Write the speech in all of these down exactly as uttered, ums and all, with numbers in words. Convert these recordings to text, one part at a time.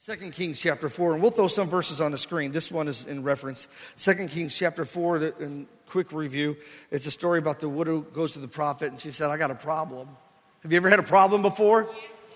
Second Kings chapter four, and we'll throw some verses on the screen. This one is in reference. Second Kings chapter four, in quick review, it's a story about the widow who goes to the prophet, and she said, I got a problem. Have you ever had a problem before?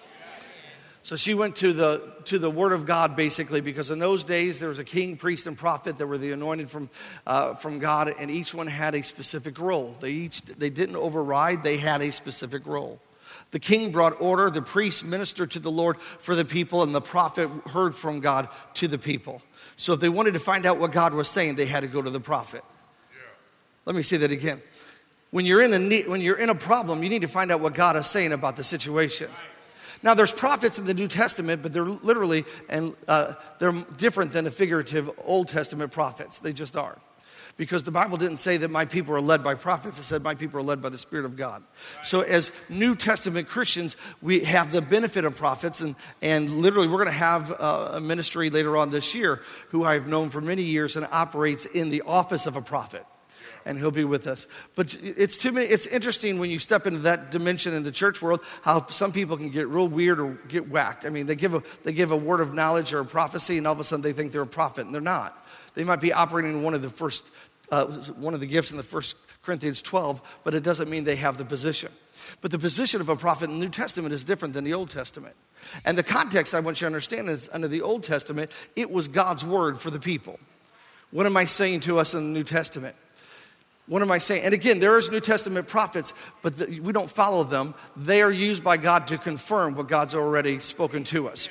So she went to the to the Word of God, basically, because in those days there was a king, priest, and prophet that were the anointed from uh, from God, and each one had a specific role. They each they didn't override; they had a specific role. The king brought order, the priest ministered to the Lord for the people, and the prophet heard from God to the people. So if they wanted to find out what God was saying, they had to go to the prophet. Yeah. Let me say that again. When you're in a need, when you're in a problem, you need to find out what God is saying about the situation. Right. Now, there's prophets in the New Testament, but they're literally and uh, they're different than the figurative Old Testament prophets. They just are. Because the Bible didn't say that my people are led by prophets. It said my people are led by the Spirit of God. So as New Testament Christians, we have the benefit of prophets. And, and literally, we're going to have a ministry later on this year who I've known for many years and operates in the office of a prophet. And he'll be with us. But it's too many. It's interesting when you step into that dimension in the church world, how some people can get real weird or get whacked. I mean, they give a, they give a word of knowledge or a prophecy, and all of a sudden they think they're a prophet, and they're not. They might be operating in one of the first Uh, one of the gifts in the First Corinthians twelve, but it doesn't mean they have the position. But the position of a prophet in the New Testament is different than the Old Testament. And the context I want you to understand is under the Old Testament, it was God's word for the people. What am I saying to us in the New Testament? What am I saying? And again, there is New Testament prophets, but the, we don't follow them. They are used by God to confirm what God's already spoken to us.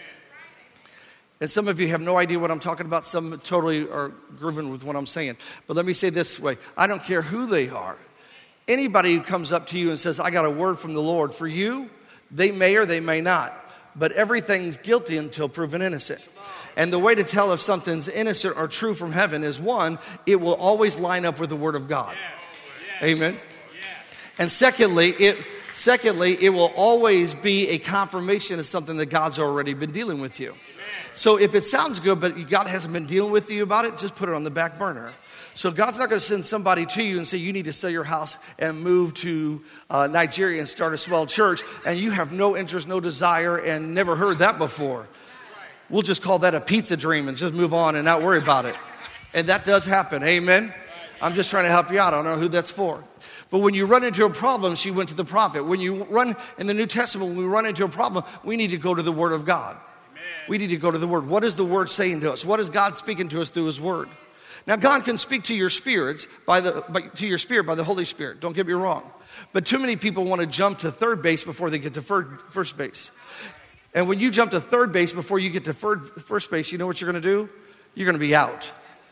And some of you have no idea what I'm talking about. Some totally are grooving with what I'm saying. But let me say this way. I don't care who they are. Anybody who comes up to you and says, I got a word from the Lord for you, they may or they may not. But everything's guilty until proven innocent. And the way to tell if something's innocent or true from heaven is, one, it will always line up with the word of God. Amen. And secondly, it secondly, it will always be a confirmation of something that God's already been dealing with you. So if it sounds good, but God hasn't been dealing with you about it, just put it on the back burner. So God's not going to send somebody to you and say, you need to sell your house and move to uh, Nigeria and start a small church, and you have no interest, no desire, and never heard that before. We'll just call that a pizza dream and just move on and not worry about it. And that does happen. Amen? I'm just trying to help you out. I don't know who that's for. But when you run into a problem, she went to the prophet. When you run in the New Testament, when we run into a problem, we need to go to the Word of God. We need to go to the Word. What is the Word saying to us? What is God speaking to us through His Word? Now, God can speak to your spirits by the by, to your spirit by the Holy Spirit. Don't get me wrong. But too many people want to jump to third base before they get to fir- first base. And when you jump to third base before you get to fir- first base, you know what you're going to do? You're going to be out.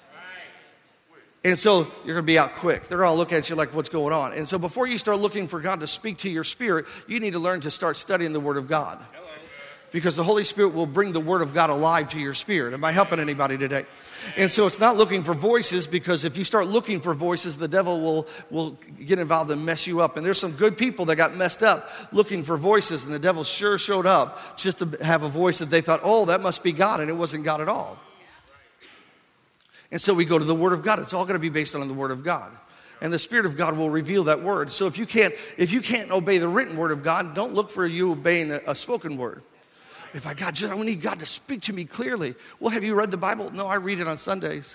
And so you're going to be out quick. They're all looking at you like, what's going on? And so before you start looking for God to speak to your spirit, you need to learn to start studying the Word of God. Because the Holy Spirit will bring the Word of God alive to your spirit. Am I helping anybody today? And so it's not looking for voices, because if you start looking for voices, the devil will, will get involved and mess you up. And there's some good people that got messed up looking for voices, and the devil sure showed up just to have a voice that they thought, oh, that must be God, and it wasn't God at all. And so we go to the Word of God. It's all going to be based on the Word of God. And the Spirit of God will reveal that Word. So if you can't, if you can't obey the written Word of God, don't look for you obeying a, a spoken Word. If I got, just, I need God to speak to me clearly. Well, have you read the Bible? No, I read it on Sundays.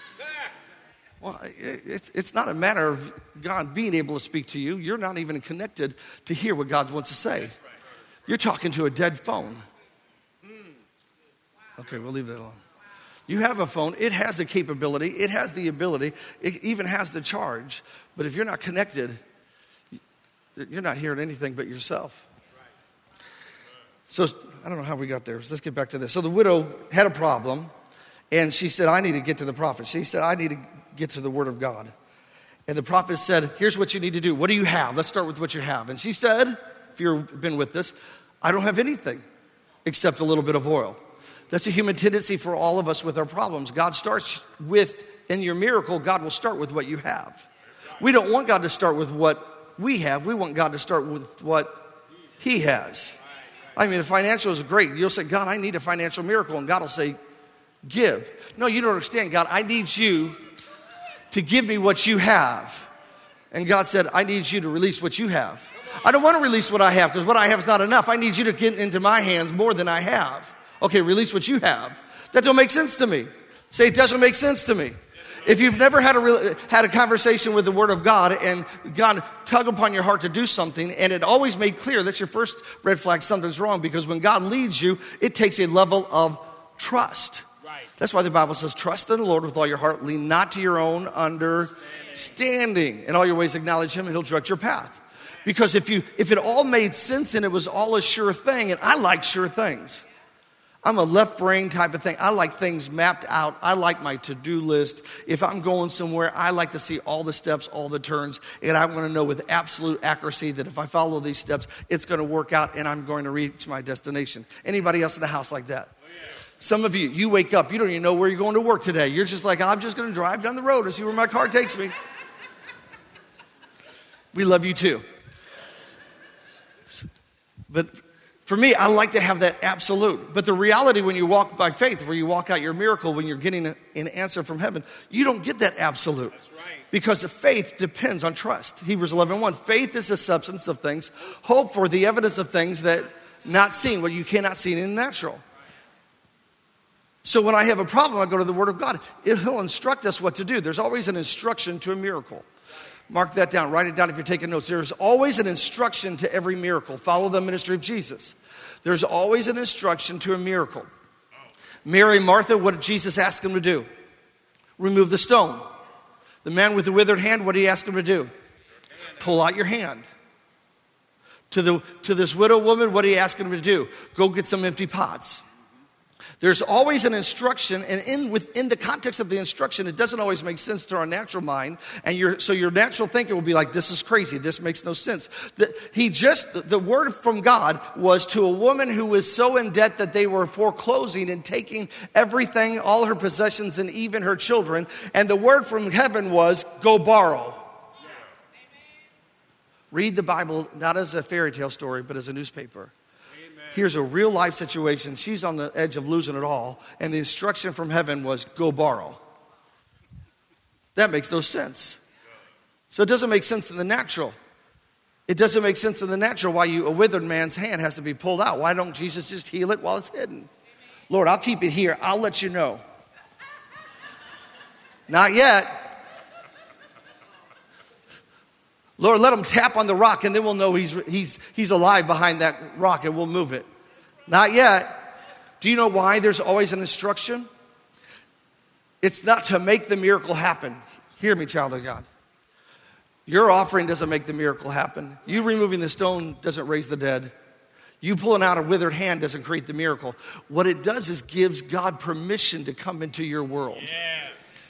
Well, it, it's not a matter of God being able to speak to you. You're not even connected to hear what God wants to say. You're talking to a dead phone. Okay, we'll leave that alone. You have a phone. It has the capability. It has the ability. It even has the charge. But if you're not connected, you're not hearing anything but yourself. So I don't know how we got there. So let's get back to this. So the widow had a problem, and she said, I need to get to the prophet. She said, I need to get to the Word of God. And the prophet said, here's what you need to do. What do you have? Let's start with what you have. And she said, if you've been with this, I don't have anything except a little bit of oil. That's a human tendency for all of us with our problems. God starts with, in your miracle, God will start with what you have. We don't want God to start with what we have. We want God to start with what He has. I mean, the financial is great. You'll say, God, I need a financial miracle. And God will say, give. No, you don't understand. God, I need you to give me what you have. And God said, I need you to release what you have. I don't want to release what I have, because what I have is not enough. I need you to get into my hands more than I have. Okay, release what you have. That don't make sense to me. Say, it doesn't make sense to me. If you've never had a real, had a conversation with the Word of God and God tug upon your heart to do something, and it always made clear, that's your first red flag, something's wrong, because when God leads you, it takes a level of trust. Right. That's why the Bible says, trust in the Lord with all your heart, lean not to your own understanding. In all your ways acknowledge Him, and He'll direct your path. Because if you if it all made sense and it was all a sure thing, and I like sure things. I'm a left brain type of thing. I like things mapped out. I like my to-do list. If I'm going somewhere, I like to see all the steps, all the turns, and I want to know with absolute accuracy that if I follow these steps, it's going to work out and I'm going to reach my destination. Anybody else in the house like that? Oh, yeah. Some of you, you wake up, you don't even know where you're going to work today. You're just like, I'm just going to drive down the road and see where my car takes me. We love you too. But for me, I like to have that absolute. But the reality when you walk by faith, where you walk out your miracle, when you're getting a, an answer from heaven, you don't get that absolute. That's right. Because the faith depends on trust. Hebrews eleven one, faith is the substance of things, hope for the evidence of things that not seen, what you cannot see in the natural. So when I have a problem, I go to the Word of God. He'll instruct us what to do. There's always an instruction to a miracle. Mark that down. Write it down if you're taking notes. There's always an instruction to every miracle. Follow the ministry of Jesus. There's always an instruction to a miracle. Mary and Martha, what did Jesus ask them to do? Remove the stone. The man with the withered hand, what did he ask him to do? Pull out your hand. To, the, to this widow woman, what did he ask him to do? Go get some empty pots. There's always an instruction, and in within the context of the instruction, it doesn't always make sense to our natural mind, and your so your natural thinking will be like, this is crazy, this makes no sense. The, he just, the, the word from God was to a woman who was so in debt that they were foreclosing and taking everything, all her possessions, and even her children, and the word from heaven was, go borrow. Yeah. Read the Bible not as a fairy tale story, but as a newspaper. Here's a real life situation. She's on the edge of losing it all. And the instruction from heaven was, go borrow. That makes no sense. So it doesn't make sense in the natural. It doesn't make sense in the natural why you, a withered man's hand has to be pulled out. Why don't Jesus just heal it while it's hidden? Lord, I'll keep it here. I'll let you know. Not yet. Lord, let him tap on the rock and then we'll know he's, he's, he's alive behind that rock and we'll move it. Not yet. Do you know why there's always an instruction? It's not to make the miracle happen. Hear me, child of God. Your offering doesn't make the miracle happen. You removing the stone doesn't raise the dead. You pulling out a withered hand doesn't create the miracle. What it does is gives God permission to come into your world. Yes.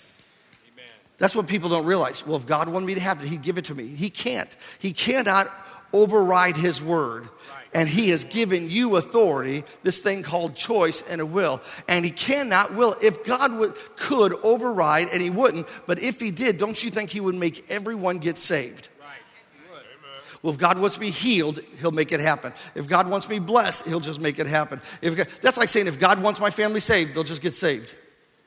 That's what people don't realize. Well, if God wanted me to have it, He'd give it to me. He can't. He cannot override His word. Right. And He has given you authority, this thing called choice and a will. And He cannot will. If God would, could override, and He wouldn't, but if He did, don't you think He would make everyone get saved? Right. He would. Well, if God wants me healed, He'll make it happen. If God wants me blessed, He'll just make it happen. If God, that's like saying if God wants my family saved, they'll just get saved.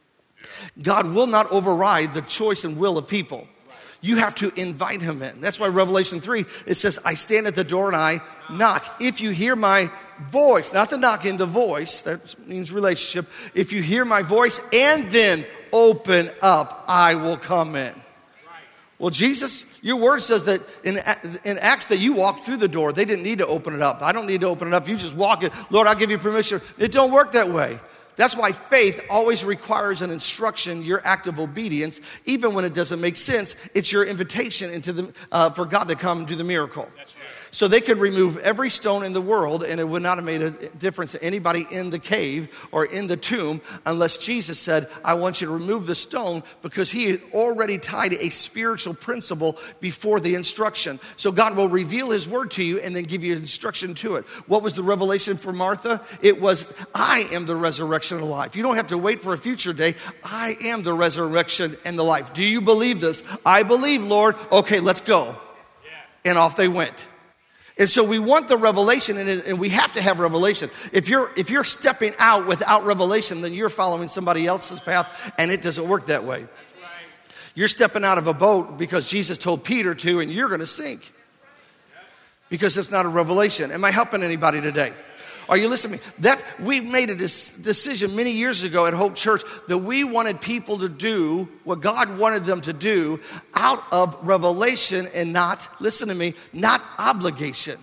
God will not override the choice and will of people. You have to invite Him in. That's why Revelation three, it says, I stand at the door and I knock. If you hear my voice, not the knocking, the voice, that means relationship. If you hear my voice and then open up, I will come in. Well, Jesus, your word says that in, in Acts that you walked through the door. They didn't need to open it up. I don't need to open it up. You just walk it. Lord, I'll give you permission. It don't work that way. That's why faith always requires an instruction, your act of obedience, even when it doesn't make sense. It's your invitation into the uh, for God to come do the miracle. That's right. So they could remove every stone in the world, and it would not have made a difference to anybody in the cave or in the tomb unless Jesus said, I want you to remove the stone, because He had already tied a spiritual principle before the instruction. So God will reveal His word to you and then give you instruction to it. What was the revelation for Martha? It was, I am the resurrection and life. You don't have to wait for a future day. I am the resurrection and the life. Do you believe this? I believe, Lord. Okay, let's go. Yeah. And off they went. And so we want the revelation, and, and we have to have revelation. If you're if you're stepping out without revelation, then you're following somebody else's path, and it doesn't work that way. That's right. You're stepping out of a boat because Jesus told Peter to, and you're going to sink because it's not a revelation. Am I helping anybody today? Are you listening to me? That we made a decision many years ago at Hope Church that we wanted people to do what God wanted them to do out of revelation and not, listen to me, not obligation.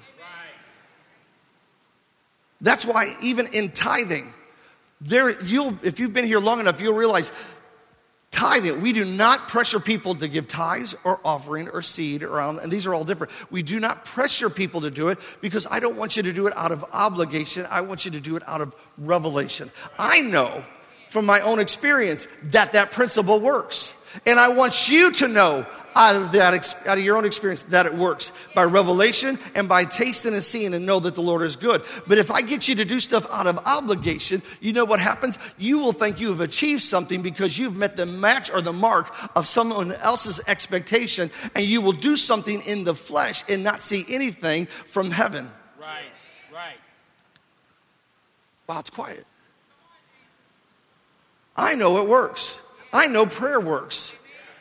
That's why even in tithing, there you'll if you've been here long enough, you'll realize tithing, we do not pressure people to give tithes or offering or seed around, and these are all different. We do not pressure people to do it because I don't want you to do it out of obligation. I want you to do it out of revelation. I know from my own experience that that principle works. And I want you to know out of that, out of your own experience that it works by revelation and by tasting and seeing and know that the Lord is good. But if I get you to do stuff out of obligation, you know what happens? You will think you have achieved something because you've met the match or the mark of someone else's expectation, and you will do something in the flesh and not see anything from heaven. Right, right. Wow, it's quiet. I know it works. I know prayer works.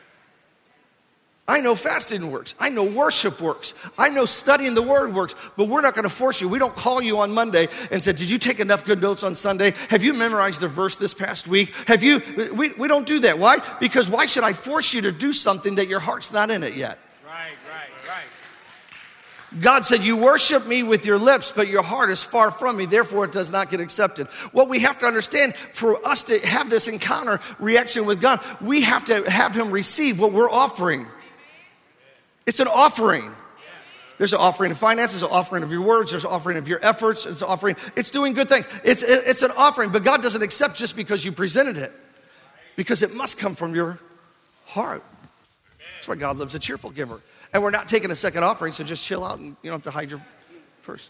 I know fasting works. I know worship works. I know studying the word works. But we're not going to force you. We don't call you on Monday and say, did you take enough good notes on Sunday? Have you memorized a verse this past week? Have you? We, we don't do that. Why? Because why should I force you to do something that your heart's not in it yet? Right, right, right. God said, you worship me with your lips, but your heart is far from me. Therefore, it does not get accepted. What we have to understand, for us to have this encounter reaction with God, we have to have him receive what we're offering. It's an offering. There's an offering of finances, an offering of your words, there's an offering of your efforts, it's an offering. It's doing good things. It's, it's an offering, but God doesn't accept just because you presented it, because it must come from your heart. That's why God loves a cheerful giver. And we're not taking a second offering, so just chill out and you don't have to hide your purse.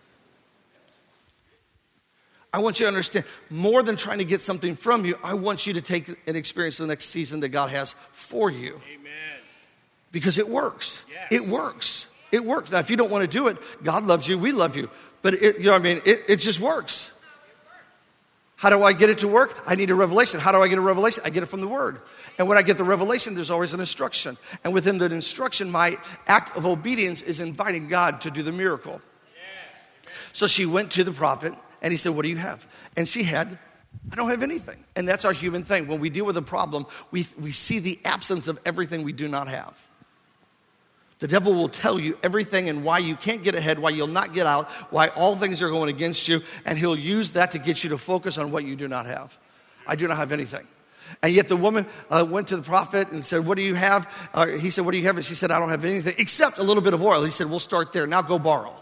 I want you to understand, more than trying to get something from you, I want you to take and experience the next season that God has for you. Amen. Because it works. Yes. It works. It works. Now, if you don't want to do it, God loves you, we love you. But it, you know what I mean? It, it just works. How do I get it to work? I need a revelation. How do I get a revelation? I get it from the Word. And when I get the revelation, there's always an instruction. And within the instruction, my act of obedience is inviting God to do the miracle. Yes. So she went to the prophet, and he said, what do you have? And she had, I don't have anything. And that's our human thing. When we deal with a problem, we, we see the absence of everything we do not have. The devil will tell you everything and why you can't get ahead, why you'll not get out, why all things are going against you, and he'll use that to get you to focus on what you do not have. I do not have anything. And yet the woman uh, went to the prophet and said, what do you have? Uh, he said, what do you have? And she said, I don't have anything except a little bit of oil. He said, we'll start there. Now go borrow.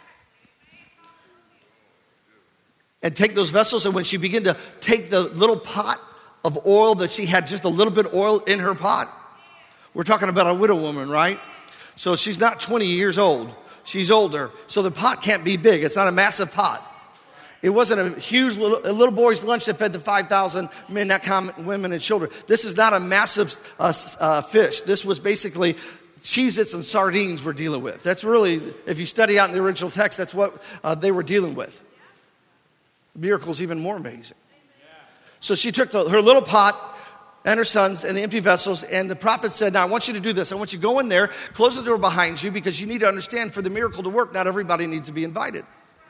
And take those vessels, and when she began to take the little pot of oil that she had, just a little bit of oil in her pot, we're talking about a widow woman, right? So she's not twenty years old. She's older. So the pot can't be big. It's not a massive pot. It wasn't a huge little, a little boy's lunch that fed the five thousand men, not common women and children. This is not a massive uh, uh, fish. This was basically Cheez-Its and sardines we're dealing with. That's really, if you study out in the original text, that's what uh, they were dealing with. The miracle is even more amazing. So she took the, her little pot and her sons and the empty vessels, and the prophet said, now I want you to do this. I want you to go in there, close the door behind you, because you need to understand, for the miracle to work, not everybody needs to be invited.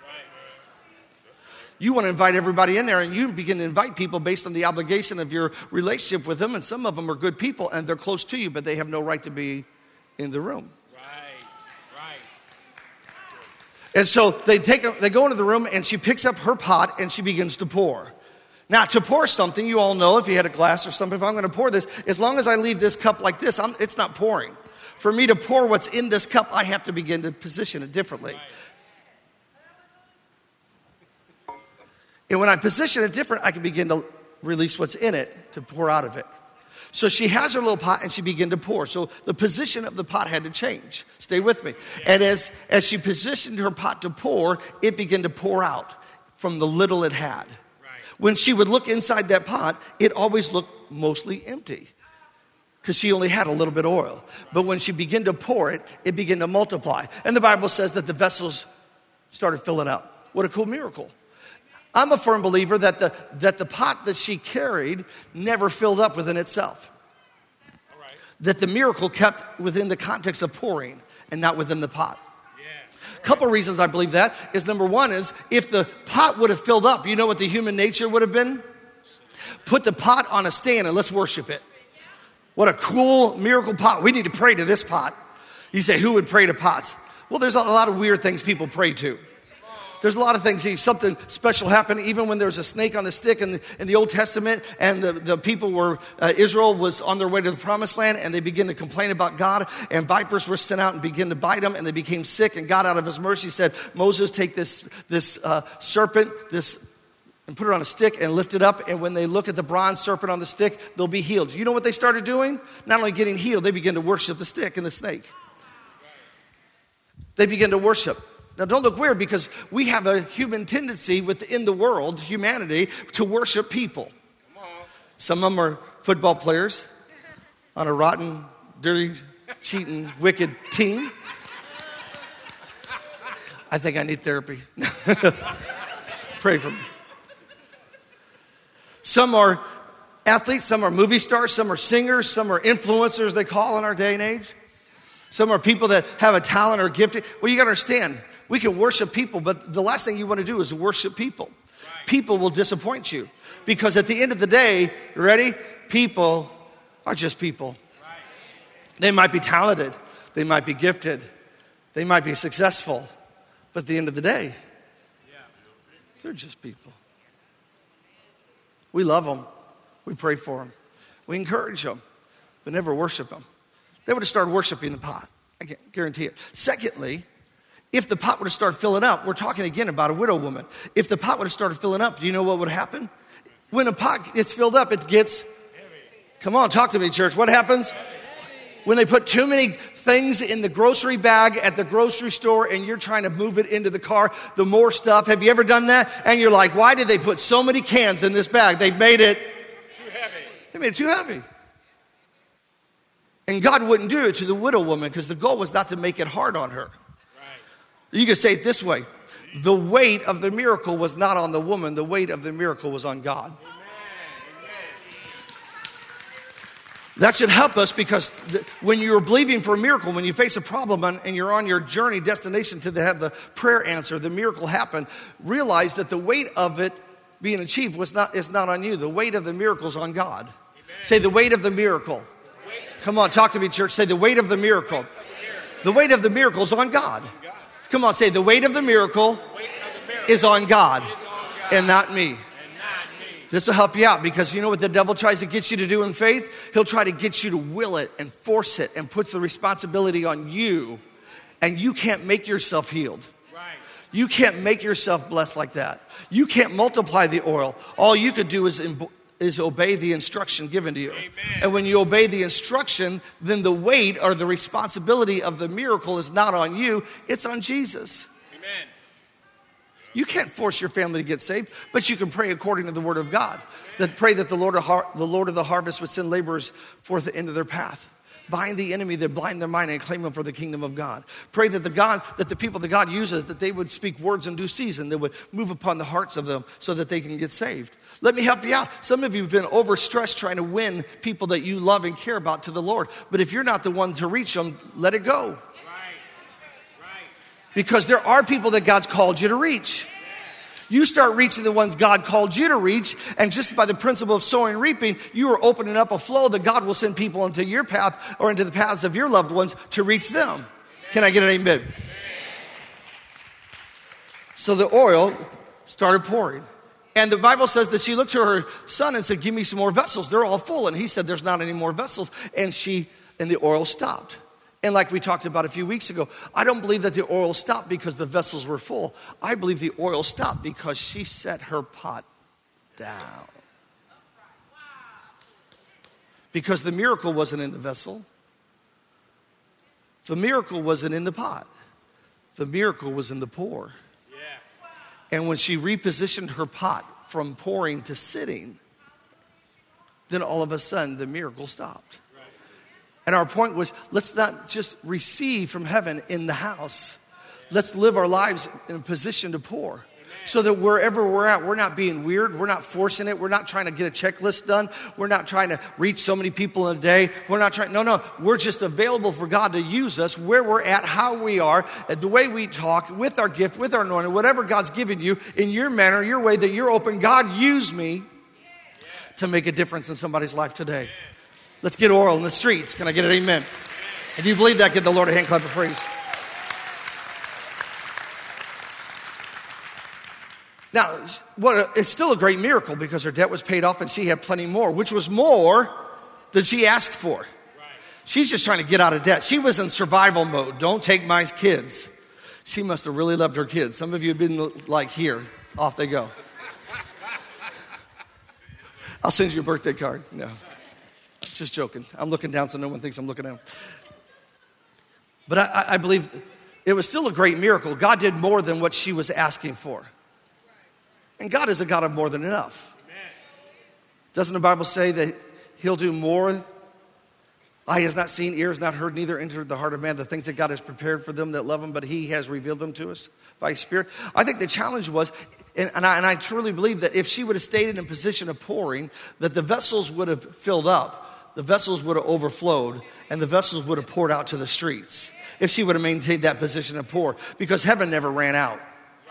You want to invite everybody in there, and you begin to invite people based on the obligation of your relationship with them, and some of them are good people, and they're close to you, but they have no right to be in the room. Right, right. And so they take, they go into the room, and she picks up her pot, and she begins to pour. Now, to pour something, you all know, if you had a glass or something, if I'm going to pour this, as long as I leave this cup like this, I'm, it's not pouring. For me to pour what's in this cup, I have to begin to position it differently. Right. And when I position it different, I can begin to release what's in it to pour out of it. So she has her little pot and she began to pour. So the position of the pot had to change. Stay with me. And as, as she positioned her pot to pour, it began to pour out from the little it had. When she would look inside that pot, it always looked mostly empty because she only had a little bit of oil. But when she began to pour it, it began to multiply. And the Bible says that the vessels started filling up. What a cool miracle. I'm a firm believer that the, that the pot that she carried never filled up within itself. All right. That the miracle kept within the context of pouring and not within the pot. Yeah. A couple reasons I believe that is, number one is, if the pot would have filled up, you know what the human nature would have been? Put the pot on a stand and let's worship it. What a cool miracle pot. We need to pray to this pot. You say, who would pray to pots? Well, there's a lot of weird things people pray to. There's a lot of things. Something special happened even when there was a snake on the stick in the, in the Old Testament, and the, the people were, uh, Israel was on their way to the promised land, and they began to complain about God, and vipers were sent out and began to bite them, and they became sick, and God out of his mercy said, Moses, take this, this uh, serpent, this, and put it on a stick and lift it up, and when they look at the bronze serpent on the stick, they'll be healed. You know what they started doing? Not only getting healed, they began to worship the stick and the snake. They began to worship. Now, don't look weird, because we have a human tendency within the world, humanity, to worship people. Some of them are football players on a rotten, dirty, cheating, wicked team. I think I need therapy. Pray for me. Some are athletes, some are movie stars, some are singers, some are influencers, they call in our day and age. Some are people that have a talent or gifting. Well, you got to understand, we can worship people, but the last thing you want to do is worship people. Right. People will disappoint you, because at the end of the day, you ready? People are just people. Right. They might be talented. They might be gifted. They might be successful. But at the end of the day, yeah. They're just people. We love them. We pray for them. We encourage them, but never worship them. They would have started worshiping the pot. I can guarantee it. Secondly, if the pot would have started filling up, we're talking again about a widow woman. If the pot would have started filling up, do you know what would happen? When a pot gets filled up, it gets heavy. Come on, talk to me, church. What happens? When they put too many things in the grocery bag at the grocery store and you're trying to move it into the car, the more stuff. Have you ever done that? And you're like, why did they put so many cans in this bag? They've made it too heavy. They made it too heavy. And God wouldn't do it to the widow woman, because the goal was not to make it hard on her. Right. You can say it this way. The weight of the miracle was not on the woman. The weight of the miracle was on God. Amen. That should help us, because th- when you're believing for a miracle, when you face a problem and, and you're on your journey, destination to the, have the prayer answer, the miracle happen, realize that the weight of it being achieved was not, is not on you. The weight of the miracle is on God. Amen. Say the weight of the miracle. Come on, talk to me, church. Say the weight of the miracle. The weight of the miracle is on God. Come on, say the weight of the miracle is on God and not me. This will help you out, because you know what the devil tries to get you to do in faith? He'll try to get you to will it and force it and puts the responsibility on you, and you can't make yourself healed. You can't make yourself blessed like that. You can't multiply the oil. All you could do is imb- is obey the instruction given to you. Amen. And when you obey the instruction, then the weight or the responsibility of the miracle is not on you, it's on Jesus. Amen. You can't force your family to get saved, but you can pray according to the word of God. Amen. That pray that the Lord of har- the Lord of the harvest would send laborers forth into their path. Bind the enemy that blind their mind and claim them for the kingdom of God. Pray that the God, that the people that God uses, that they would speak words in due season that would move upon the hearts of them so that they can get saved. Let me help you out. Some of you have been overstressed trying to win people that you love and care about to the Lord. But if you're not the one to reach them, let it go. Right. Right. Because there are people that God's called you to reach. You start reaching the ones God called you to reach, and just by the principle of sowing and reaping, you are opening up a flow that God will send people into your path or into the paths of your loved ones to reach them. Can I get an amen? Amen. So the oil started pouring. And the Bible says that she looked to her son and said, give me some more vessels. They're all full. And he said, there's not any more vessels. And she, and the oil stopped. And like we talked about a few weeks ago, I don't believe that the oil stopped because the vessels were full. I believe the oil stopped because she set her pot down. Because the miracle wasn't in the vessel. The miracle wasn't in the pot. The miracle was in the pour. And when she repositioned her pot from pouring to sitting, then all of a sudden the miracle stopped. Right. And our point was, let's not just receive from heaven in the house. Let's live our lives in a position to pour. Amen. So that wherever we're at, we're not being weird. We're not forcing it. We're not trying to get a checklist done. We're not trying to reach so many people in a day. We're not trying, no, no. We're just available for God to use us where we're at, how we are, the way we talk, with our gift, with our anointing, whatever God's given you, in your manner, your way, that you're open. God, use me to make a difference in somebody's life today. Let's get oil in the streets. Can I get an amen? If you believe that, give the Lord a hand clap of praise. Now, what a, it's still a great miracle because her debt was paid off and she had plenty more, which was more than she asked for. Right. She's just trying to get out of debt. She was in survival mode. Don't take my kids. She must have really loved her kids. Some of you have been like, here, off they go. I'll send you a birthday card. No, just joking. I'm looking down so no one thinks I'm looking down. But I, I believe it was still a great miracle. God did more than what she was asking for. And God is a God of more than enough. Doesn't the Bible say that he'll do more? Eye has not seen, ear has not heard, neither entered the heart of man the things that God has prepared for them that love him, but he has revealed them to us by his Spirit. I think the challenge was, and, and, I, and I truly believe that if she would have stayed in a position of pouring, that the vessels would have filled up, the vessels would have overflowed, and the vessels would have poured out to the streets. If she would have maintained that position of pour, because heaven never ran out.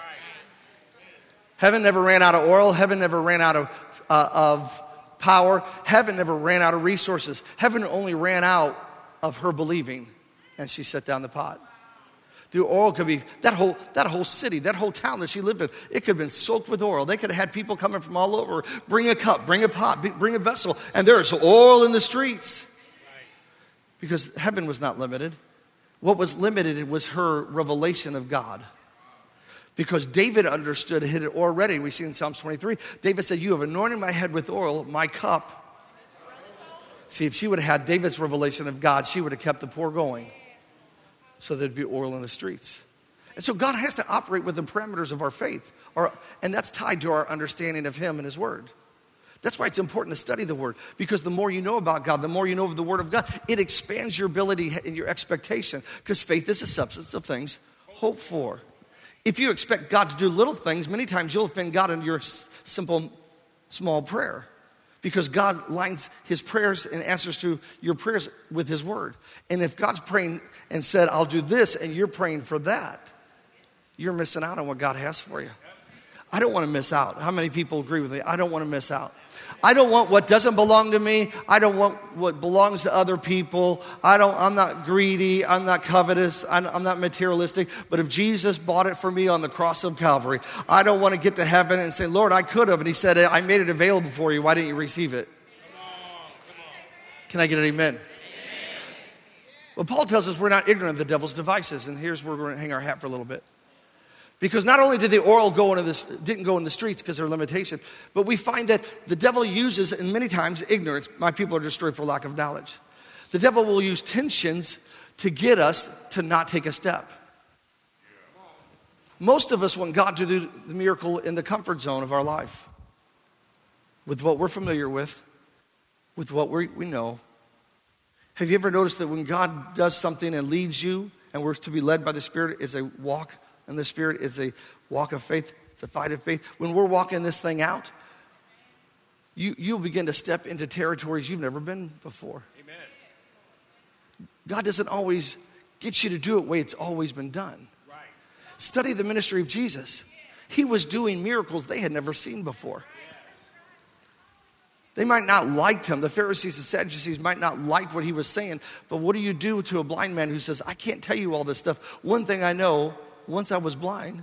Heaven never ran out of oil. Heaven never ran out of, uh, of power. Heaven never ran out of resources. Heaven only ran out of her believing. And she set down the pot. The oil could be, that whole, that whole city, that whole town that she lived in, it could have been soaked with oil. They could have had people coming from all over. Bring a cup, bring a pot, bring a vessel. And there's oil in the streets. Because heaven was not limited. What was limited was her revelation of God. Because David understood it already. We see in Psalms twenty-three, David said, you have anointed my head with oil, my cup. See, if she would have had David's revelation of God, she would have kept the pour going. So there'd be oil in the streets. And so God has to operate within the parameters of our faith. Or, and that's tied to our understanding of him and his word. That's why it's important to study the word. Because the more you know about God, the more you know of the word of God, it expands your ability and your expectation. Because faith is the substance of things hoped for. If you expect God to do little things, many times you'll offend God in your simple, small prayer. Because God lines his prayers and answers to your prayers with his word. And if God's praying and said, I'll do this, and you're praying for that, you're missing out on what God has for you. I don't want to miss out. How many people agree with me? I don't want to miss out. I don't want what doesn't belong to me. I don't want what belongs to other people. I don't, I'm not greedy. I'm not covetous. I'm, I'm not materialistic. But if Jesus bought it for me on the cross of Calvary, I don't want to get to heaven and say, Lord, I could have. And he said, I made it available for you. Why didn't you receive it? Come on, come on. Can I get an amen? Amen. Well, Paul tells us we're not ignorant of the devil's devices. And here's where we're going to hang our hat for a little bit. Because not only did the oil go into this, didn't go in the streets because of their limitation, but we find that the devil uses, and many times, ignorance. My people are destroyed for lack of knowledge. The devil will use tensions to get us to not take a step. Most of us want God to do the miracle in the comfort zone of our life. With what we're familiar with, with what we we know. Have you ever noticed that when God does something and leads you, and we're to be led by the Spirit, is a walk and the Spirit is a walk of faith. It's a fight of faith. When we're walking this thing out, you, you'll begin to step into territories you've never been before. Amen. God doesn't always get you to do it the way it's always been done. Right. Study the ministry of Jesus. He was doing miracles they had never seen before. They might not like him. The Pharisees and Sadducees might not like what he was saying. But what do you do to a blind man who says, I can't tell you all this stuff. One thing I know, once I was blind.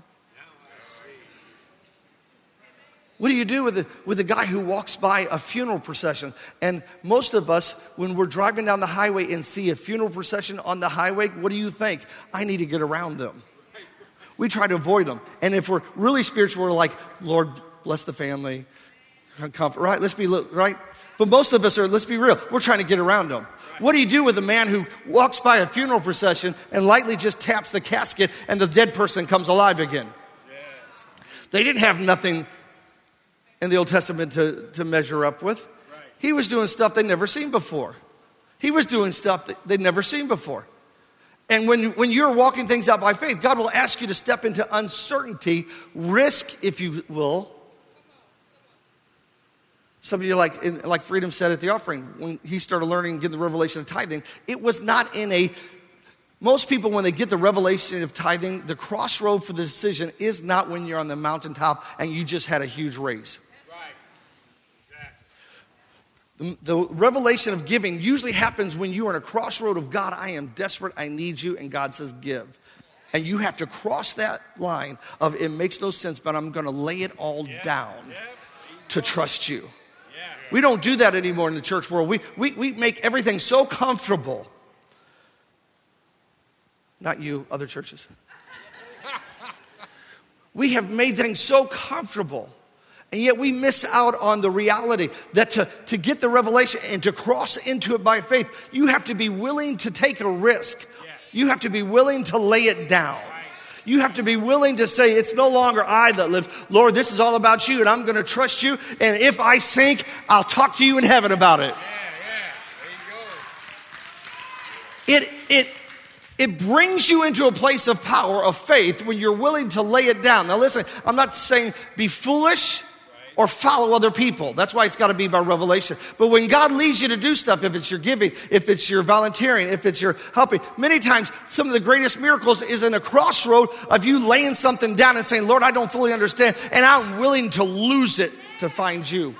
What do you do with a, with a guy who walks by a funeral procession? And most of us, when we're driving down the highway and see a funeral procession on the highway, what do you think? I need to get around them. We try to avoid them. And if we're really spiritual, we're like, Lord, bless the family. Comfort, right? Let's be, right? But most of us are, let's be real, we're trying to get around them. What do you do with a man who walks by a funeral procession and lightly just taps the casket and the dead person comes alive again? Yes. They didn't have nothing in the Old Testament to, to measure up with. Right. He was doing stuff they'd never seen before. He was doing stuff that they'd never seen before. And when, when you're walking things out by faith, God will ask you to step into uncertainty, risk, if you will. Some of you, like, in, like Freedom said at the offering, when he started learning, getting the revelation of tithing, it was not in a, most people when they get the revelation of tithing, the crossroad for the decision is not when you're on the mountaintop and you just had a huge raise. Right. Exactly. The, the revelation of giving usually happens when you are in a crossroad of God, I am desperate, I need you, and God says give. And you have to cross that line of it makes no sense, but I'm going to lay it all Yep. down Yep. to trust you. Yeah. We don't do that anymore in the church world. We, we, we make everything so comfortable. Not you, other churches. We have made things so comfortable. And yet we miss out on the reality that to, to get the revelation and to cross into it by faith, you have to be willing to take a risk. Yes. You have to be willing to lay it down. You have to be willing to say, it's no longer I that live. Lord, this is all about you, and I'm going to trust you. And if I sink, I'll talk to you in heaven about it. Yeah, yeah. There you go. It, it, it brings you into a place of power, of faith, when you're willing to lay it down. Now listen, I'm not saying be foolish or follow other people. That's why it's got to be by revelation. But when God leads you to do stuff, if it's your giving, if it's your volunteering, if it's your helping, many times some of the greatest miracles is in a crossroad of you laying something down and saying, Lord, I don't fully understand, and I'm willing to lose it to find you.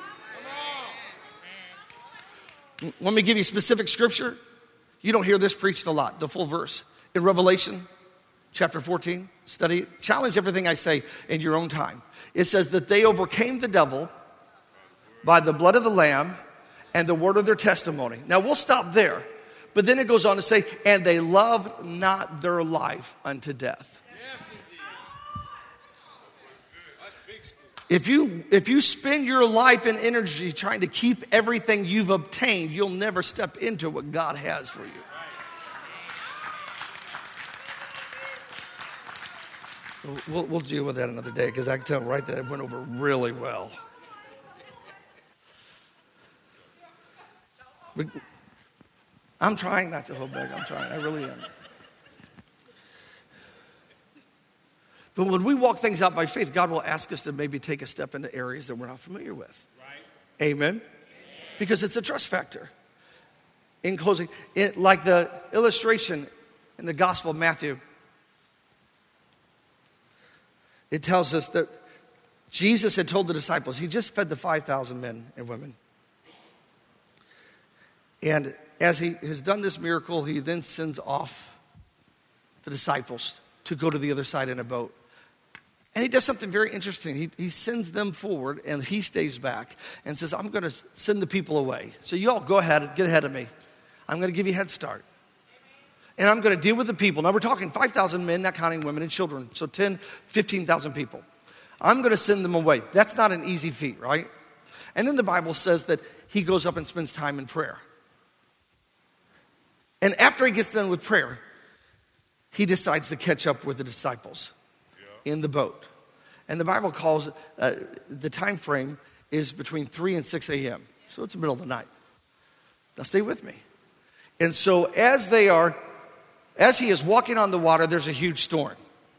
Let me give you specific scripture. You don't hear this preached a lot, the full verse. In Revelation chapter fourteen, study it. Challenge everything I say in your own time. It says that they overcame the devil by the blood of the Lamb and the word of their testimony. Now we'll stop there. But then it goes on to say, and they loved not their life unto death. Yes, indeed. That's big school. If you, if you spend your life and energy trying to keep everything you've obtained, you'll never step into what God has for you. We'll, we'll deal with that another day, because I can tell right that it went over really well. But I'm trying not to hold back. I'm trying. I really am. But when we walk things out by faith, God will ask us to maybe take a step into areas that we're not familiar with. Right. Amen? Because it's a trust factor. In closing, it, like the illustration in the Gospel of Matthew, it tells us that Jesus had told the disciples, he just fed the five thousand men and women. And as he has done this miracle, he then sends off the disciples to go to the other side in a boat. And he does something very interesting. He, he sends them forward, and he stays back and says, I'm going to send the people away. So you all go ahead, get ahead of me. I'm going to give you a head start. And I'm going to deal with the people. Now we're talking five thousand men, not counting women and children. So ten, fifteen thousand people. I'm going to send them away. That's not an easy feat, right? And then the Bible says that he goes up and spends time in prayer. And after he gets done with prayer, he decides to catch up with the disciples yeah. in the boat. And the Bible calls, uh, the time frame is between three and six a.m. So it's the middle of the night. Now stay with me. And so as they are, as he is walking on the water, there's a huge storm.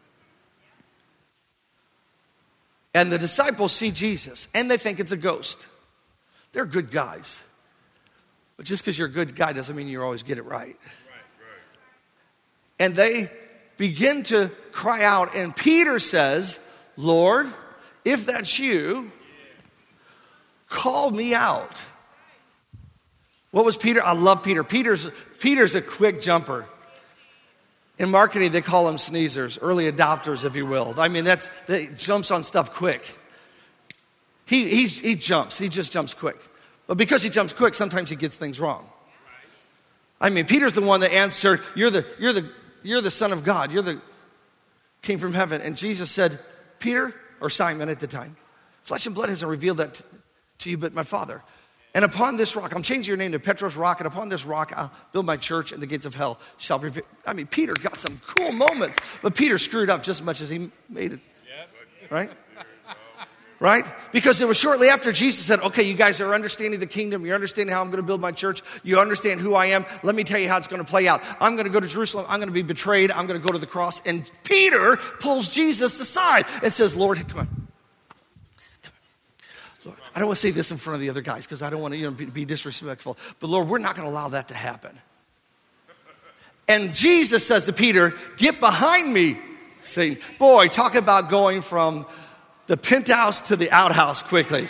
And the disciples see Jesus, and they think it's a ghost. They're good guys. But just because you're a good guy doesn't mean you always get it right. Right, right. And they begin to cry out, and Peter says, Lord, if that's you, call me out. What was Peter? I love Peter. Peter's, Peter's a quick jumper. In marketing, they call them sneezers, early adopters, if you will. I mean, that's that jumps on stuff quick. He, he, he jumps. He just jumps quick. But because he jumps quick, sometimes he gets things wrong. I mean, Peter's the one that answered, you're the, you're the, you're the Son of God. You're the King from heaven. And Jesus said, Peter, or Simon at the time, flesh and blood hasn't revealed that to you, but my Father. And upon this rock, I'm changing your name to Petros Rock, and upon this rock I'll build my church, and the gates of hell shall be. I mean, Peter got some cool moments, but Peter screwed up just as much as he made it. Yep. Right? right? Because it was shortly after Jesus said, okay, you guys are understanding the kingdom. You're understanding how I'm going to build my church. You understand who I am. Let me tell you how it's going to play out. I'm going to go to Jerusalem. I'm going to be betrayed. I'm going to go to the cross. And Peter pulls Jesus aside and says, Lord, come on. Come on. Lord, I don't want to say this in front of the other guys because I don't want to you know, be, be disrespectful. But Lord, we're not going to allow that to happen. And Jesus says to Peter, get behind me. Saying, boy, talk about going from the penthouse to the outhouse quickly.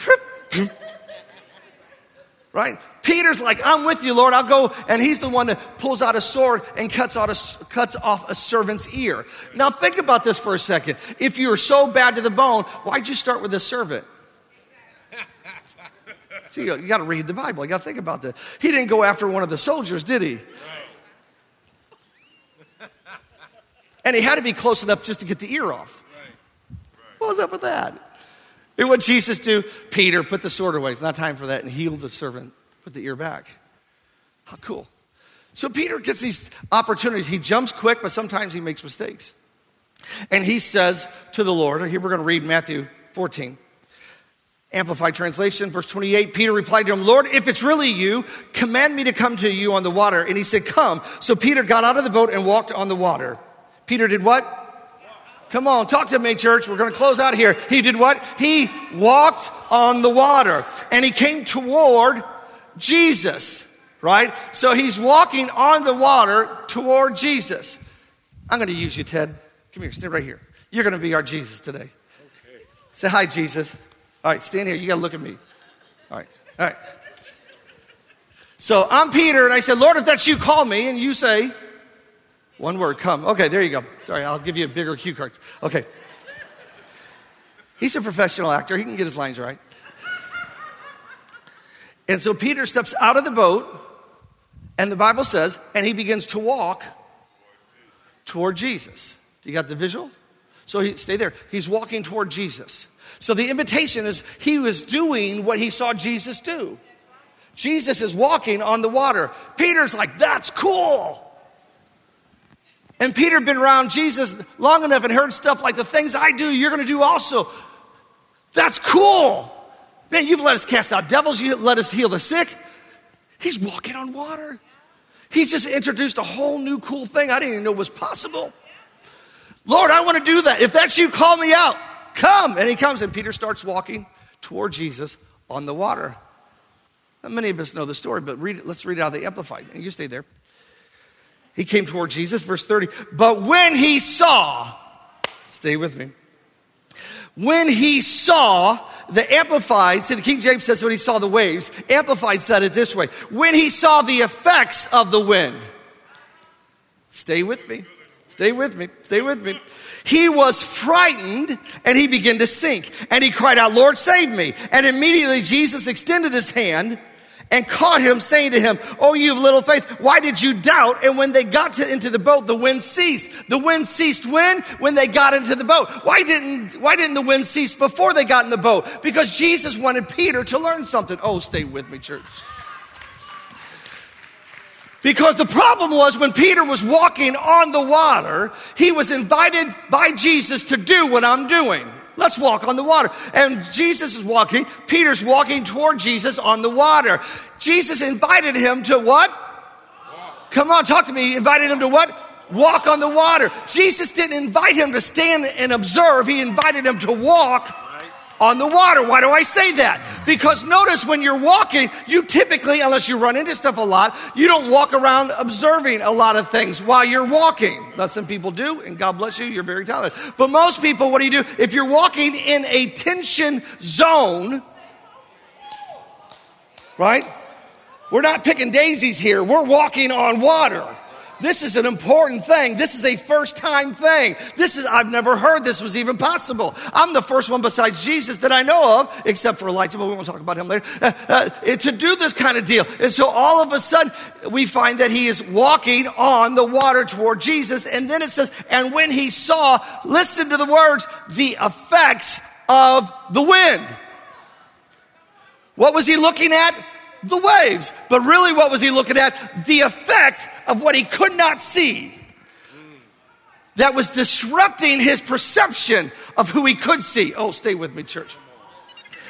Right? Peter's like, I'm with you, Lord. I'll go. And he's the one that pulls out a sword and cuts, out a, cuts off a servant's ear. Now think about this for a second. If you're so bad to the bone, why'd you start with a servant? See, you, you got to read the Bible. You got to think about that. He didn't go after one of the soldiers, did he? And he had to be close enough just to get the ear off. What was up with that? And what Jesus do? Peter, put the sword away. It's not time for that. And healed the servant, put the ear back. How cool. So Peter gets these opportunities. He jumps quick, but sometimes he makes mistakes. And he says to the Lord, here we're going to read Matthew fourteen. Amplified translation, verse twenty-eight. Peter replied to him, Lord, if it's really you, command me to come to you on the water. And he said, come. So Peter got out of the boat and walked on the water. Peter did what? Come on, talk to me, church. We're going to close out here. He did what? He walked on the water. And he came toward Jesus, right? So he's walking on the water toward Jesus. I'm going to use you, Ted. Come here, stand right here. You're going to be our Jesus today. Okay. Say hi, Jesus. All right, stand here. You got to look at me. All right, all right. So I'm Peter, and I said, Lord, if that's you, call me. And you say... one word, come. Okay, there you go. Sorry, I'll give you a bigger cue card. Okay. He's a professional actor. He can get his lines right. And so Peter steps out of the boat, and the Bible says, and he begins to walk toward Jesus. You got the visual? So he, stay there. He's walking toward Jesus. So the invitation is he was doing what he saw Jesus do. Jesus is walking on the water. Peter's like, that's cool. And Peter had been around Jesus long enough and heard stuff like the things I do, you're going to do also. That's cool. Man, you've let us cast out devils. You let us heal the sick. He's walking on water. He's just introduced a whole new cool thing I didn't even know was possible. Lord, I want to do that. If that's you, call me out. Come. And he comes, and Peter starts walking toward Jesus on the water. Now, many of us know the story, but read it. Let's read it out of the Amplified. And you stay there. He came toward Jesus, verse thirty. But when he saw, stay with me. When he saw, the Amplified, see the King James says when he saw the waves, Amplified said it this way. When he saw the effects of the wind. Stay with me. Stay with me. Stay with me. He was frightened and he began to sink. And he cried out, Lord, save me. And immediately Jesus extended his hand and caught him, saying to him, oh, you of little faith, why did you doubt? And when they got to, into the boat, the wind ceased. The wind ceased when? When they got into the boat. Why didn't, why didn't the wind cease before they got in the boat? Because Jesus wanted Peter to learn something. Oh, stay with me, church. Because the problem was when Peter was walking on the water, he was invited by Jesus to do what I'm doing. Let's walk on the water. And Jesus is walking. Peter's walking toward Jesus on the water. Jesus invited him to what? Walk. Come on, talk to me. He invited him to what? Walk on the water. Jesus didn't invite him to stand and observe. He invited him to walk on the water. Why do I say that? Because notice when you're walking, you typically, unless you run into stuff a lot, you don't walk around observing a lot of things while you're walking. Now, some people do, and God bless you, you're very talented. But most people, what do you do? If you're walking in a tension zone, right? We're not picking daisies here. We're walking on water. This is an important thing. This is a first time thing. This is, I've never heard this was even possible. I'm the first one besides Jesus that I know of, except for Elijah, but we won't talk about him later, uh, uh, to do this kind of deal. And so all of a sudden, we find that he is walking on the water toward Jesus. And then it says, and when he saw, listen to the words, the effects of the wind. What was he looking at? The waves. But really, what was he looking at? The effect of what he could not see that was disrupting his perception of who he could see. Oh, stay with me, church.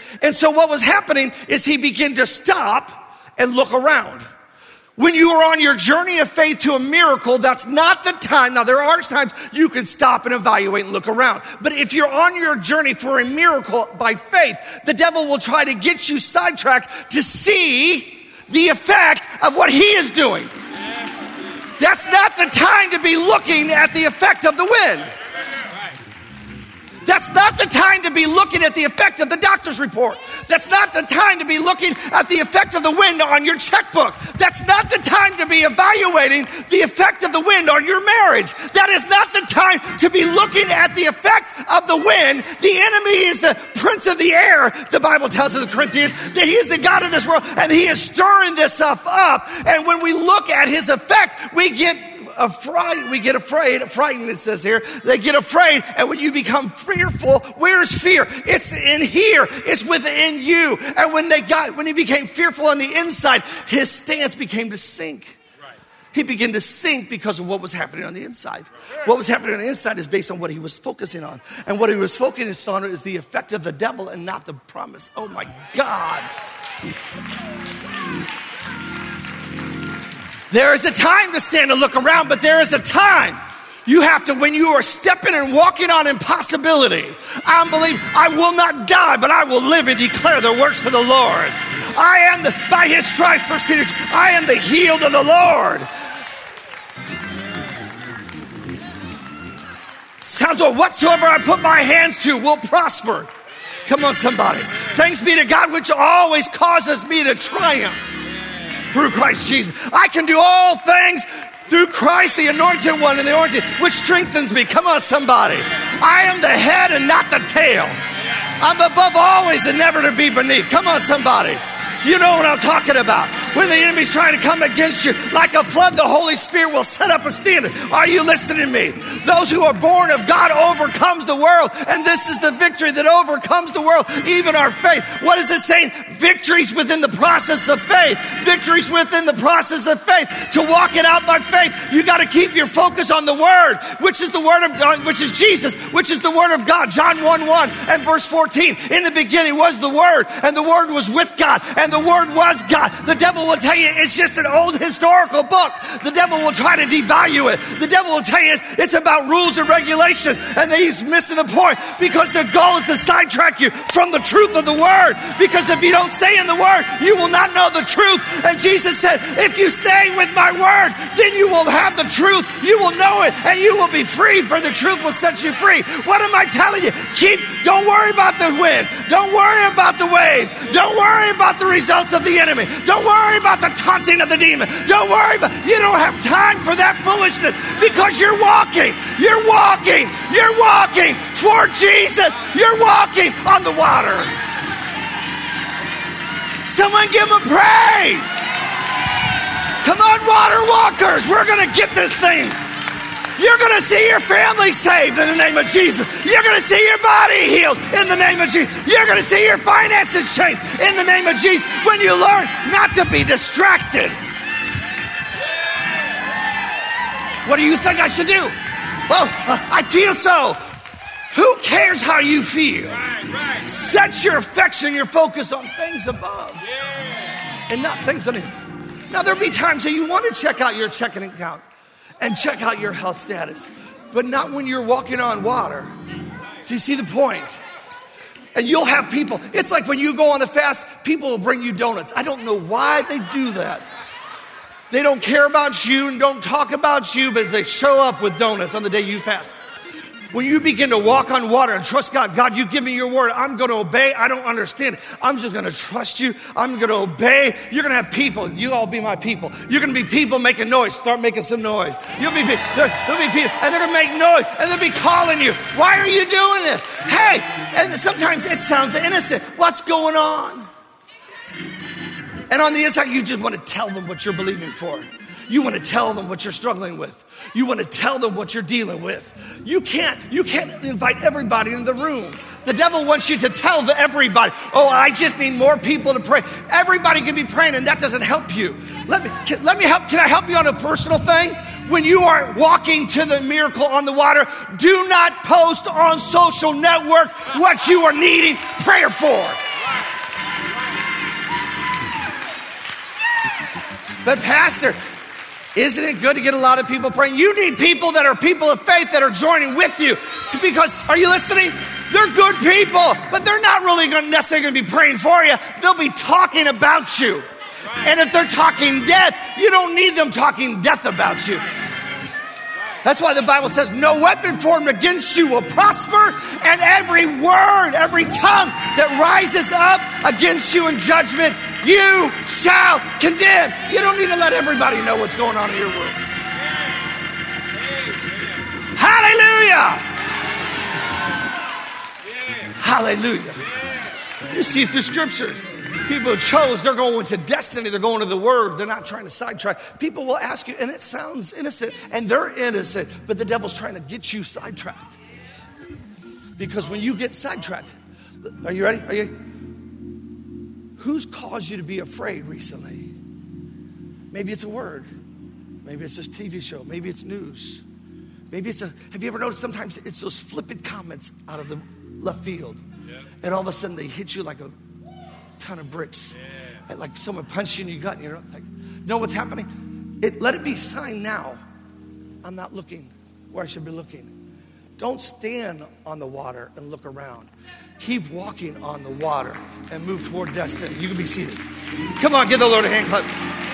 And so what was happening is he began to stop and look around. When you are on your journey of faith to a miracle, that's not the time. Now, there are times you can stop and evaluate and look around. But if you're on your journey for a miracle by faith, the devil will try to get you sidetracked to see the effect of what he is doing. That's not the time to be looking at the effect of the wind. That's not the time to be looking at the effect of the doctor's report. That's not the time to be looking at the effect of the wind on your checkbook. That's not the time to be evaluating the effect of the wind on your marriage. That is not the time to be looking at the effect of the wind. The enemy is the prince of the air, the Bible tells us in Corinthians, that he is the God of this world, and he is stirring this stuff up. And when we look at his effect, we get Afraid, we get afraid, frightened, it says here. They get afraid, and when you become fearful, where's fear? It's in here. It's within you. And when they got, when he became fearful on the inside, his stance became to sink. Right. He began to sink because of what was happening on the inside. Right. What was happening on the inside is based on what he was focusing on. And what he was focusing on is the effect of the devil and not the promise. Oh my God. There is a time to stand and look around, but there is a time you have to, when you are stepping and walking on impossibility. I believe I will not die, but I will live and declare the works of the Lord. I am the, by his stripes, First Peter, I am the healed of the Lord. Sounds like whatsoever I put my hands to will prosper. Come on, somebody. Thanks be to God, which always causes me to triumph. Through Christ Jesus. I can do all things through Christ, the anointed one, and the anointed, which strengthens me. Come on, somebody. I am the head and not the tail. I'm above always and never to be beneath. Come on, somebody. You know what I'm talking about. When the enemy's trying to come against you like a flood, the Holy Spirit will set up a standard. Are you listening to me? Those who are born of God overcomes the world, and this is the victory that overcomes the world, even our faith. What is it saying? Victories within the process of faith. Victories within the process of faith. To walk it out by faith, you got to keep your focus on the Word, which is the Word of God, which is Jesus, which is the Word of God. John one one and verse fourteen. In the beginning was the Word, and the Word was with God, and the Word was God. The devil will tell you it's just an old historical book. The devil will try to devalue it. The devil will tell you it's about rules and regulations, and he's missing the point, because the goal is to sidetrack you from the truth of the Word. Because if you don't stay in the Word, you will not know the truth. And Jesus said, if you stay with my Word, then you will have the truth. You will know it, and you will be free, for the truth will set you free. What am I telling you? Keep, don't worry about the wind. Don't worry about the waves. Don't worry about the results of the enemy. Don't worry about the taunting of the demon. Don't worry about, you don't have time for that foolishness, because you're walking, you're walking, you're walking toward Jesus. You're walking on the water. Someone give him praise. Come on, water walkers. We're going to get this thing. You're going to see your family saved in the name of Jesus. You're going to see your body healed in the name of Jesus. You're going to see your finances changed in the name of Jesus when you learn not to be distracted. What do you think I should do? Well, uh, I feel so. Who cares how you feel? Right, right. Set your affection, your focus on things above, Yeah. and not things on here. Now, there'll be times that you want to check out your checking account and check out your health status, but not when you're walking on water. Do you see the point? And you'll have people, it's like when you go on a fast, people will bring you donuts. I don't know why they do that. They don't care about you and don't talk about you, but they show up with donuts on the day you fast. When you begin to walk on water and trust God, God, you give me your word. I'm going to obey. I don't understand. I'm just going to trust you. I'm going to obey. You're going to have people. You all be my people. You're going to be people making noise. Start making some noise. You'll be there, there'll be people, and they're going to make noise, and they'll be calling you. Why are you doing this? Hey, and sometimes it sounds innocent. What's going on? And on the inside, you just want to tell them what you're believing for. You want to tell them what you're struggling with. You want to tell them what you're dealing with. You can't, you can't invite everybody in the room. The devil wants you to tell the everybody, oh, I just need more people to pray. Everybody can be praying, and that doesn't help you. Let me, can, let me help. Can I help you on a personal thing? When you are walking to the miracle on the water, do not post on social network what you are needing prayer for. But pastor, isn't it good to get a lot of people praying? You need people that are people of faith that are joining with you. Because, are you listening? They're good people, but they're not really gonna necessarily going to be praying for you. They'll be talking about you. And if they're talking death, you don't need them talking death about you. That's why the Bible says, no weapon formed against you will prosper, and every word, every tongue that rises up against you in judgment, you shall condemn. You don't need to let everybody know what's going on in your world. Hallelujah! Hallelujah. You see through scriptures. People who chose, they're going to destiny, they're going to the word, they're not trying to sidetrack. People will ask you, and it sounds innocent, and they're innocent, but the devil's trying to get you sidetracked. Because when you get sidetracked, are you ready? Are you? Who's caused you to be afraid recently? Maybe it's a word. Maybe it's this T V show. Maybe it's news. Maybe it's a, have you ever noticed sometimes it's those flippant comments out of the left field? Yeah. And all of a sudden they hit you like a ton of bricks. Yeah. Like someone punched you in your gut and you're like, know what's happening? It, let it be sign now. I'm not looking where I should be looking. Don't stand on the water and look around. Keep walking on the water and move toward destiny. You can be seated. Come on, give the Lord a hand clap.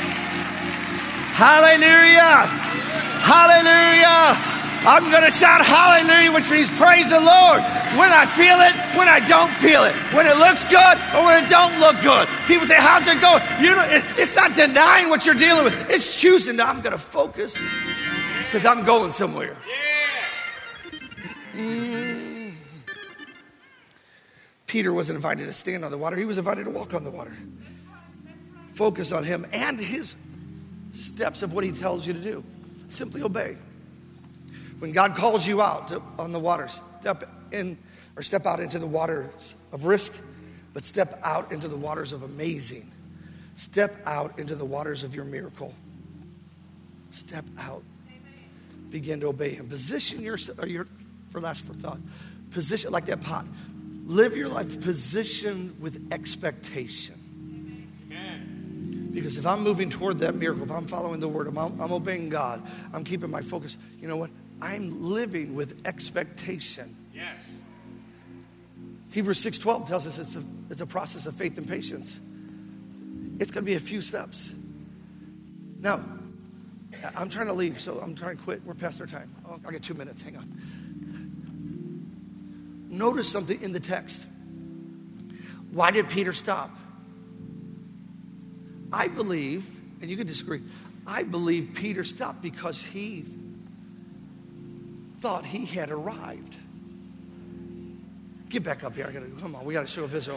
Hallelujah. Hallelujah. I'm going to shout hallelujah, which means praise the Lord. When I feel it, when I don't feel it. When it looks good or when it don't look good. People say, how's it going? You know, it, it's not denying what you're dealing with. It's choosing that I'm going to focus because I'm going somewhere. Mm. Peter wasn't invited to stand on the water. He was invited to walk on the water. Focus on him and his steps of what he tells you to do. Simply obey. When God calls you out to, on the water, step in or step out into the waters of risk, but step out into the waters of amazing. Step out into the waters of your miracle. Step out. Begin to obey him. Position yourself, or your, for last for thought, position like that pot. Live your life positioned with expectation. Amen. Because if I'm moving toward that miracle, if I'm following the word, I'm, I'm obeying God, I'm keeping my focus, you know what? I'm living with expectation. Yes. Hebrews six twelve tells us it's a, it's a process of faith and patience. It's going to be a few steps. Now, I'm trying to leave, so I'm trying to quit. We're past our time. Oh, I got two minutes. Hang on. Notice something in the text. Why did Peter stop? I believe, and you can disagree, I believe Peter stopped because he thought he had arrived. Get back up here. I gotta, come on, we got to show a visual.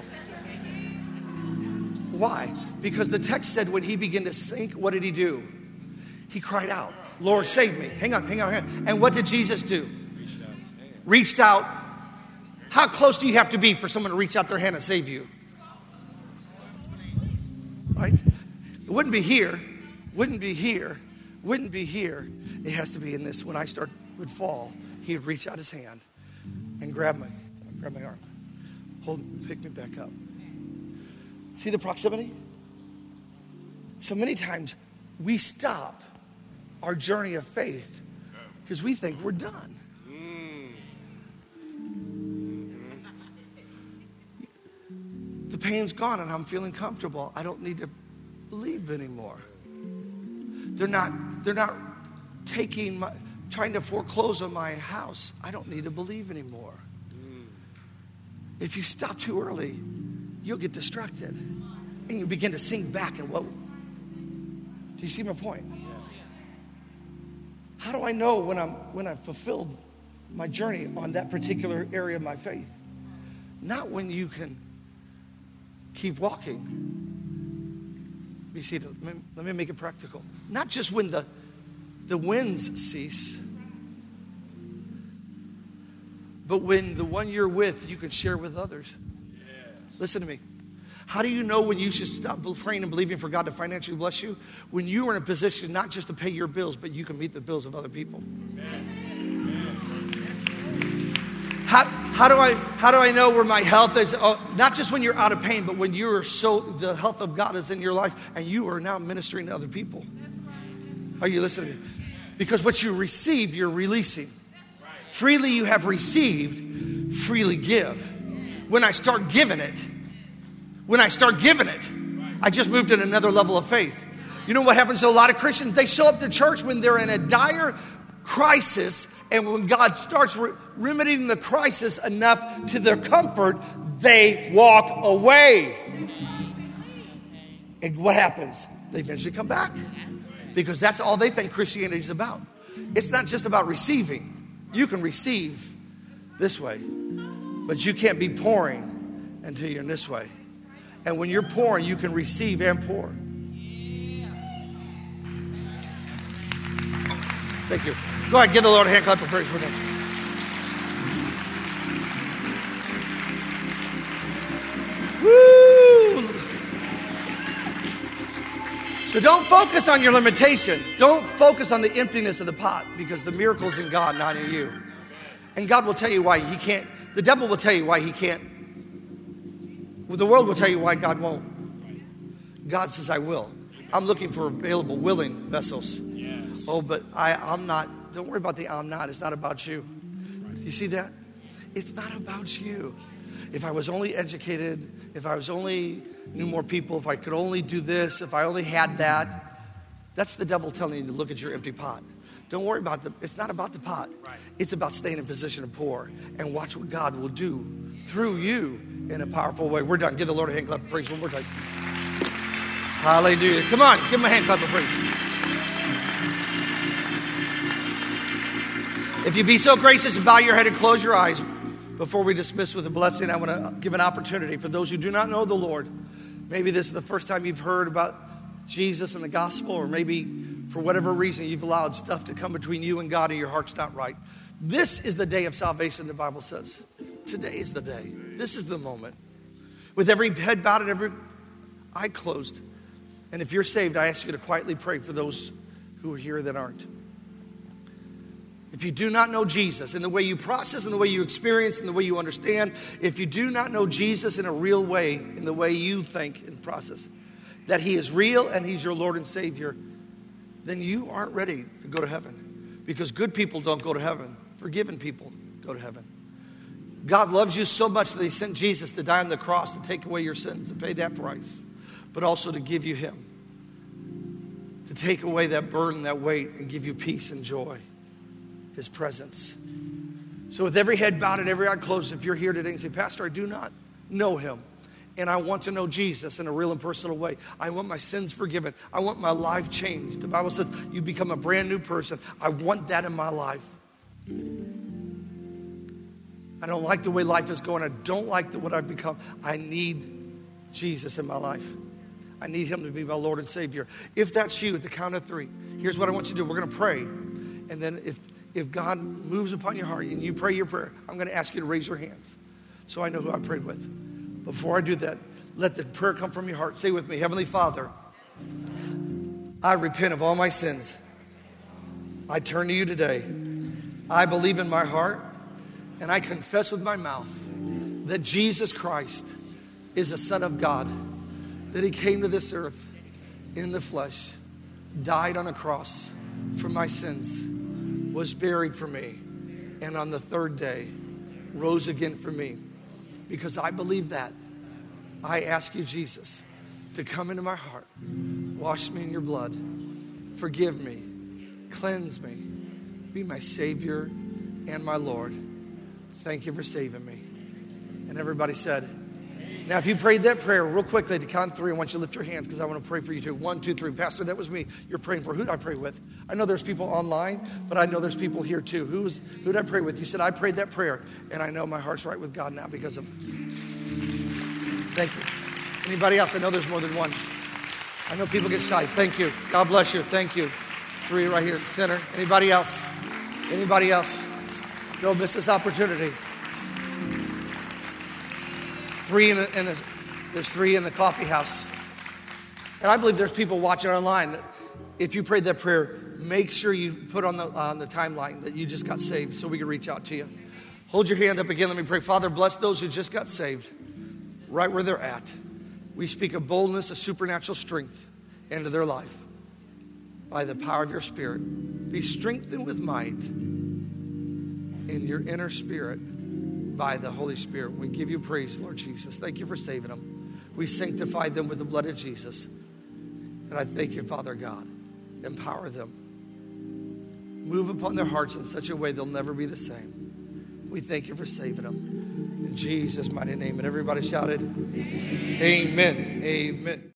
Why? Because the text said when he began to sink, what did he do? He cried out, Lord, save me. Hang on, hang on, hang on. And what did Jesus do? Reached out his hand. Reached out. How close do you have to be for someone to reach out their hand and save you? Right? It wouldn't be here. Wouldn't be here. Wouldn't be here. It has to be in this. When I start would fall, he would reach out his hand and grab my, grab my arm, hold, pick me back up. See the proximity? So many times we stop our journey of faith because we think we're done. The pain's gone and I'm feeling comfortable. I don't need to believe anymore. They're not, they're not taking my, trying to foreclose on my house. I don't need to believe anymore. If you stop too early, you'll get distracted and you begin to sink back in what. Do you see my point? How do I know when I'm when I've fulfilled my journey on that particular area of my faith? Not when you can keep walking. Be seated. Let me, let me make it practical. Not just when the the winds cease, but when the one you're with, you can share with others. Yes. Listen to me. How do you know when you should stop praying and believing for God to financially bless you? When you are in a position not just to pay your bills, but you can meet the bills of other people. Amen. How, How do I, how do I know where my health is? Oh, not just when you're out of pain, but when you're so, the health of God is in your life and you are now ministering to other people. Are you listening? Because what you receive, you're releasing. Freely you have received, freely give. When I start giving it, when I start giving it, I just moved to another level of faith. You know what happens to a lot of Christians? They show up to church when they're in a dire crisis, and when God starts re- remedying the crisis enough to their comfort, they walk away. And what happens? They eventually come back. Because that's all they think Christianity is about. It's not just about receiving. You can receive this way, but you can't be pouring until you're in this way. And when you're pouring, you can receive and pour. Thank you. Go ahead, give the Lord a hand clap of praise for them. Woo! So don't focus on your limitation. Don't focus on the emptiness of the pot, because the miracle's in God, not in you. And God will tell you why he can't. The devil will tell you why he can't. Well, the world will tell you why God won't. God says, I will. I'm looking for available, willing vessels. Yes. Oh, but I, I'm not. Don't worry about the I'm not. It's not about you. You see that? It's not about you. If I was only educated, if I was only knew more people, if I could only do this, if I only had that, that's the devil telling you to look at your empty pot. Don't worry about the, it's not about the pot. Right. It's about staying in position to pour and watch what God will do through you in a powerful way. We're done. Give the Lord a hand clap of praise one more time. Hallelujah. Come on, give him a hand clap of praise. If you be so gracious and bow your head and close your eyes before we dismiss with a blessing, I want to give an opportunity for those who do not know the Lord. Maybe this is the first time you've heard about Jesus and the gospel, or maybe for whatever reason you've allowed stuff to come between you and God and your heart's not right. This is the day of salvation, the Bible says. Today is the day. This is the moment. With every head bowed and every eye closed. And if you're saved, I ask you to quietly pray for those who are here that aren't. If you do not know Jesus in the way you process, in the way you experience, in the way you understand, if you do not know Jesus in a real way, in the way you think and process, that he is real and he's your Lord and Savior, then you aren't ready to go to heaven. Because good people don't go to heaven. Forgiven people go to heaven. God loves you so much that he sent Jesus to die on the cross to take away your sins and pay that price, but also to give you him, to take away that burden, that weight, and give you peace and joy, his presence. So with every head bowed and every eye closed, if you're here today and say, Pastor, I do not know him, and I want to know Jesus in a real and personal way. I want my sins forgiven. I want my life changed. The Bible says you become a brand new person. I want that in my life. I don't like the way life is going. I don't like the, what I've become. I need Jesus in my life. I need him to be my Lord and Savior. If that's you, at the count of three, here's what I want you to do. We're going to pray. And then if, if God moves upon your heart and you pray your prayer, I'm going to ask you to raise your hands so I know who I prayed with. Before I do that, let the prayer come from your heart. Say with me, Heavenly Father, I repent of all my sins. I turn to you today. I believe in my heart and I confess with my mouth that Jesus Christ is the Son of God, that he came to this earth in the flesh, died on a cross for my sins, was buried for me, and on the third day rose again for me. Because I believe that, I ask you, Jesus, to come into my heart, wash me in your blood, forgive me, cleanse me, be my Savior and my Lord. Thank you for saving me. And everybody said, now if you prayed that prayer real quickly to count three, I want you to lift your hands because I want to pray for you too. One, two, three. Pastor, that was me. You're praying for. Who did I pray with? I know there's people online, but I know there's people here too. Who was, who did I pray with? You said, I prayed that prayer, and I know my heart's right with God now because of it. Thank you. Anybody else? I know there's more than one. I know people get shy. Thank you. God bless you. Thank you. Three right here at the center. Anybody else? Anybody else? Don't miss this opportunity. Three in the, in the, there's three in the coffee house. And I believe there's people watching online. If you prayed that prayer, make sure you put on the, on the timeline that you just got saved so we can reach out to you. Hold your hand up again. Let me pray. Father, bless those who just got saved right where they're at. We speak of boldness, a supernatural strength into their life by the power of your Spirit. Be strengthened with might in your inner spirit by the Holy Spirit. We give you praise, Lord Jesus. Thank you for saving them. We sanctify them with the blood of Jesus. And I thank you, Father God. Empower them. Move upon their hearts in such a way they'll never be the same. We thank you for saving them. In Jesus' mighty name. And everybody shouted, amen. Amen.